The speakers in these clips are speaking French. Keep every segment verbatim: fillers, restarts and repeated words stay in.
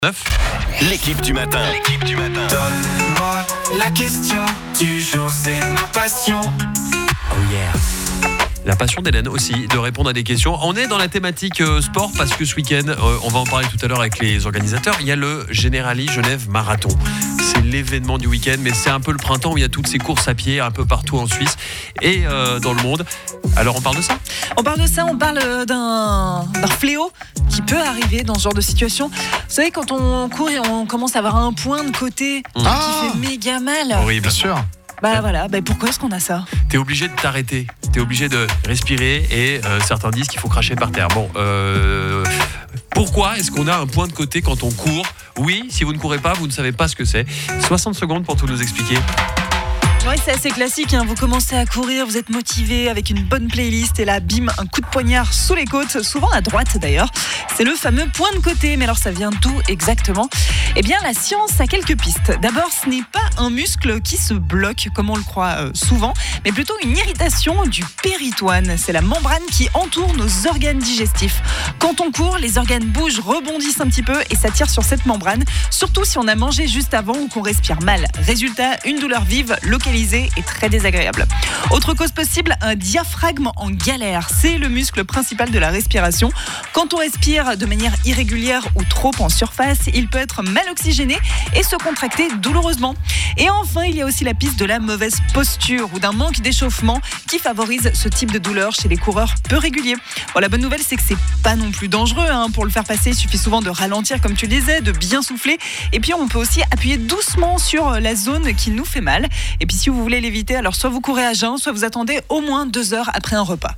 neuf. L'équipe du matin. L'équipe du matin. Donne-moi la question du jour, c'est ma passion. Oh yeah. La passion d'Hélène aussi, de répondre à des questions. On est dans la thématique euh, sport parce que ce week-end, euh, on va en parler tout à l'heure avec les organisateurs, il y a le Generali Genève Marathon. C'est l'événement du week-end, mais c'est un peu le printemps où il y a toutes ces courses à pied un peu partout en Suisse et euh, dans le monde. Alors on parle de ça ? On parle de ça, on parle d'un, d'un fléau qui peut arriver dans ce genre de situation. Vous savez, quand on court et on commence à avoir un point de côté Mmh. qui fait méga mal. Horrible. Bien sûr. Bah voilà, bah pourquoi est-ce qu'on a ça ? T'es obligé de t'arrêter, t'es obligé de respirer et euh, certains disent qu'il faut cracher par terre. Bon, euh, pourquoi est-ce qu'on a un point de côté quand on court ? Oui, si vous ne courez pas, vous ne savez pas ce que c'est. soixante secondes pour tout nous expliquer. Oui, c'est assez classique, hein. Vous commencez à courir, vous êtes motivé avec une bonne playlist et là, bim, un coup de poignard sous les côtes, souvent à droite d'ailleurs. C'est le fameux point de côté. Mais alors, ça vient d'où exactement ? Eh bien, la science a quelques pistes. D'abord, ce n'est pas un muscle qui se bloque, comme on le croit euh, souvent, mais plutôt une irritation du péritoine. C'est la membrane qui entoure nos organes digestifs. Quand on court, les organes bougent, rebondissent un petit peu et s'attirent sur cette membrane, surtout si on a mangé juste avant ou qu'on respire mal. Résultat, une douleur vive, localisée et très désagréable. Autre cause possible, un diaphragme en galère. C'est le muscle principal de la respiration. Quand on respire de manière irrégulière ou trop en surface, il peut être mal oxygéné et se contracter douloureusement. Et enfin, il y a aussi la piste de la mauvaise posture ou d'un manque d'échauffement qui favorise ce type de douleur chez les coureurs peu réguliers. Bon, la bonne nouvelle, c'est que c'est pas non plus dangereux, hein. Pour le faire passer, il suffit souvent de ralentir, comme tu le disais, de bien souffler. Et puis, on peut aussi appuyer doucement sur la zone qui nous fait mal. Et puis, si vous voulez l'éviter, alors soit vous courez à jeun, soit vous attendez au moins deux heures après un repas.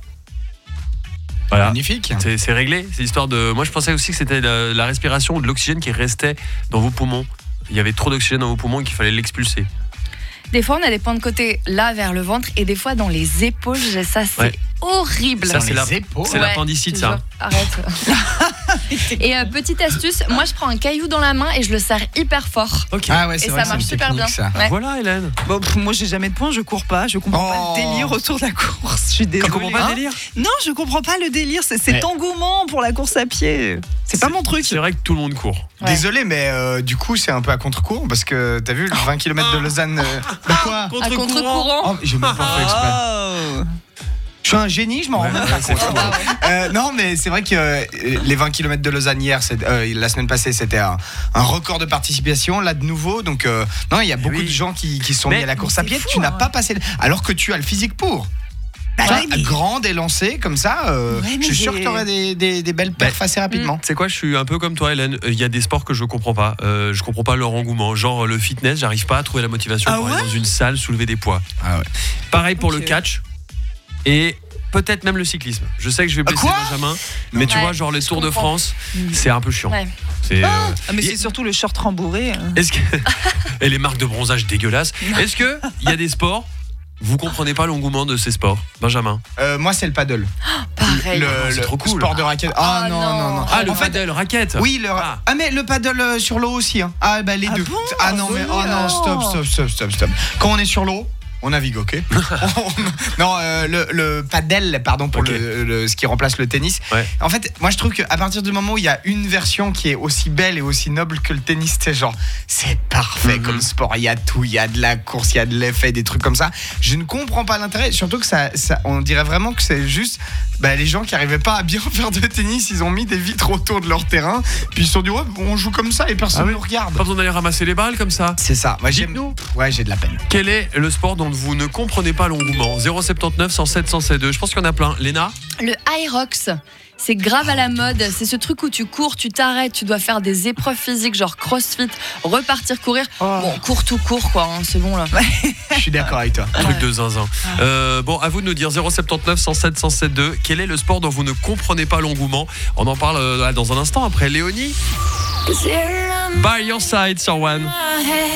Voilà. Magnifique. C'est, c'est réglé. C'est l'histoire de. Moi, je pensais aussi que c'était la, la respiration de l'oxygène qui restait dans vos poumons. Il y avait trop d'oxygène dans vos poumons et qu'il fallait l'expulser. Des fois, on a des points de côté là vers le ventre et des fois dans les épaules. Ça, c'est Ouais. horrible. Ça, c'est, les la, épaules. c'est Ouais, l'appendicite, je te ça. jure. Arrête. Et euh, petite astuce, moi, je prends un caillou dans la main et je le serre hyper fort. Ok. Ah ouais, c'est Et vrai ça que c'est marche une super technique, bien. ça. Ouais. Voilà, Hélène. Bon, pff, moi, j'ai jamais de points, je cours pas. Je comprends pas Oh. le délire autour de la course. Je suis Tu désolée. comprends pas Hein le délire ? Non, je comprends pas le délire. C'est cet Ouais. engouement pour la course à pied. C'est pas mon truc. C'est vrai que tout le monde court. Ouais. Désolé, mais euh, du coup, c'est un peu à contre-courant parce que t'as vu le vingt kilomètres de Lausanne. euh, bah quoi À contre-courant. Oh, j'ai même pas fait exprès. Oh. Je suis un génie, je m'en rends même pas c'est compte. fou. Euh, non, mais c'est vrai que euh, les vingt kilomètres de Lausanne hier, c'est, euh, la semaine passée, c'était un, un record de participation. Là, de nouveau, donc euh, non, il y a beaucoup oui. de gens qui, qui se sont Mais mis à la course à c'est pied. fou, Tu n'as hein. pas passé, le- alors que tu as le physique pour. Bah Enfin, ouais, mais- grande et lancée comme ça, euh, Ouais, mais je suis sûr j'ai- que tu aurais des, des, des belles perfs assez rapidement. C'est quoi, je suis un peu comme toi, Hélène. Il y a des sports que je comprends pas. Euh, je comprends pas leur engouement. Genre le fitness, j'arrive pas à trouver la motivation Ah pour aller ouais dans une salle, soulever des poids. Ah ouais. Pareil pour Ok. le catch et peut-être même le cyclisme. Je sais que je vais blesser quoi Benjamin, mais tu Ouais, vois, genre les je Tours de comprends. France, c'est un peu chiant. Ouais. C'est, euh, Ah, mais y- c'est surtout le short rembourré. hein. Est-ce que et les marques de bronzage dégueulasses. Est-ce que il y a des sports vous comprenez pas l'engouement de ces sports, Benjamin? Euh, moi, c'est le paddle. Pareil. Le, c'est le trop cool. sport de raquette. Ah Ah non, non. non, non. Ah, le En fait, paddle, raquette. oui, le... Ah. Ah. mais le paddle euh, sur l'eau aussi. Hein. Ah bah les Ah deux. bon ah non mais oh non, stop, stop, stop, stop, stop. Quand on est sur l'eau, on navigue, ok. Non, euh, le, le paddle, pardon pour Ok. le, le- ce qui remplace le tennis. Ouais. En fait, moi je trouve qu'à partir du moment où il y a une version qui est aussi belle et aussi noble que le tennis, c'est genre c'est parfait Mhm. comme sport. Il y a tout, il y a de la course, il y a de l'effet, des trucs comme ça. Je ne comprends pas l'intérêt. Surtout que ça, ça on dirait vraiment que c'est juste bah, les gens qui arrivaient pas à bien faire de tennis, ils ont mis des vitres autour de leur terrain, puis ils se sont dit ouais, on joue comme ça et personne Ah ne oui. nous regarde. Pas besoin d'aller ramasser les balles comme ça. C'est ça. Moi j'aime. Dites-nous. Ouais, j'ai de la peine. Quel est le sport dont vous ne comprenez pas l'engouement? Zéro soixante-dix-neuf, cent sept, cent sept deux. Je pense qu'il y en a plein. Léna? Le high rocks, c'est grave à la mode. C'est ce truc où tu cours, tu t'arrêtes, tu dois faire des épreuves physiques, genre crossfit, repartir courir. Oh. Bon, cours tout court, quoi. hein, c'est bon là. Je suis d'accord avec toi. Truc de zinzin. Euh, bon, à vous de nous dire zéro soixante-dix-neuf, cent sept, cent sept deux. Quel est le sport dont vous ne comprenez pas l'engouement? On en parle euh, dans un instant après Léonie. By Your Side sur One.